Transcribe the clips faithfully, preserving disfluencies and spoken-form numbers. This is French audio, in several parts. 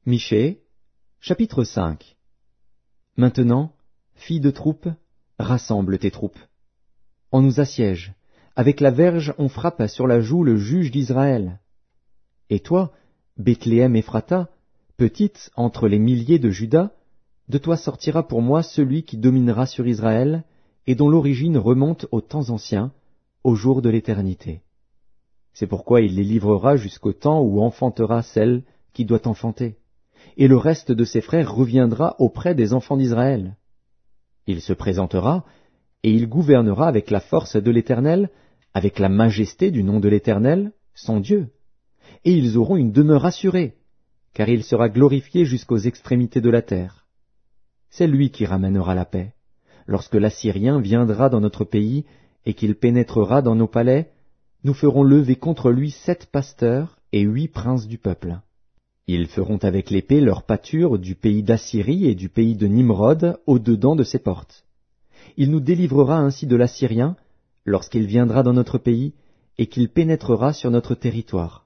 Michée, chapitre cinq. Maintenant, filles de troupes, rassemble tes troupes. On nous assiège, avec la verge on frappe sur la joue le juge d'Israël. Et toi, Bethléem Ephrata, petite entre les milliers de Juda, de toi sortira pour moi celui qui dominera sur Israël, et dont l'origine remonte aux temps anciens, au jour de l'éternité. C'est pourquoi il les livrera jusqu'au temps où enfantera celle qui doit enfanter, et le reste de ses frères reviendra auprès des enfants d'Israël. Il se présentera, et il gouvernera avec la force de l'Éternel, avec la majesté du nom de l'Éternel, son Dieu. Et ils auront une demeure assurée, car il sera glorifié jusqu'aux extrémités de la terre. C'est lui qui ramènera la paix. Lorsque l'Assyrien viendra dans notre pays, et qu'il pénétrera dans nos palais, nous ferons lever contre lui sept pasteurs et huit princes du peuple. Ils feront avec l'épée leur pâture du pays d'Assyrie et du pays de Nimrod au-dedans de ses portes. Il nous délivrera ainsi de l'Assyrien, lorsqu'il viendra dans notre pays, et qu'il pénétrera sur notre territoire.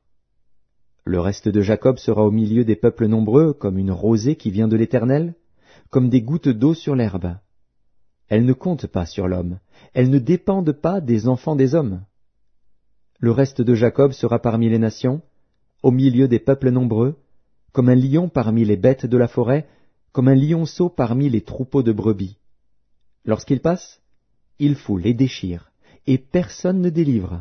Le reste de Jacob sera au milieu des peuples nombreux, comme une rosée qui vient de l'Éternel, comme des gouttes d'eau sur l'herbe. Elles ne comptent pas sur l'homme, elles ne dépendent pas des enfants des hommes. Le reste de Jacob sera parmi les nations, au milieu des peuples nombreux, comme un lion parmi les bêtes de la forêt, comme un lionceau parmi les troupeaux de brebis. Lorsqu'il passe, il foule et déchire, et personne ne délivre.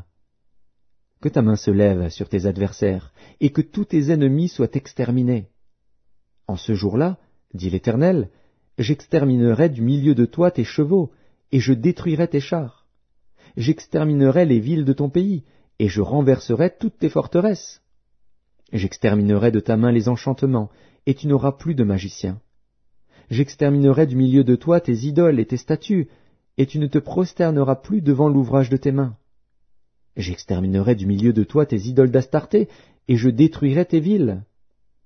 Que ta main se lève sur tes adversaires, et que tous tes ennemis soient exterminés. En ce jour-là, dit l'Éternel, j'exterminerai du milieu de toi tes chevaux, et je détruirai tes chars. J'exterminerai les villes de ton pays, et je renverserai toutes tes forteresses. J'exterminerai de ta main les enchantements, et tu n'auras plus de magiciens. J'exterminerai du milieu de toi tes idoles et tes statues, et tu ne te prosterneras plus devant l'ouvrage de tes mains. J'exterminerai du milieu de toi tes idoles d'Astarté, et je détruirai tes villes.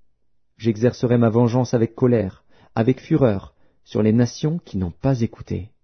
J'exercerai ma vengeance avec colère, avec fureur, sur les nations qui n'ont pas écouté.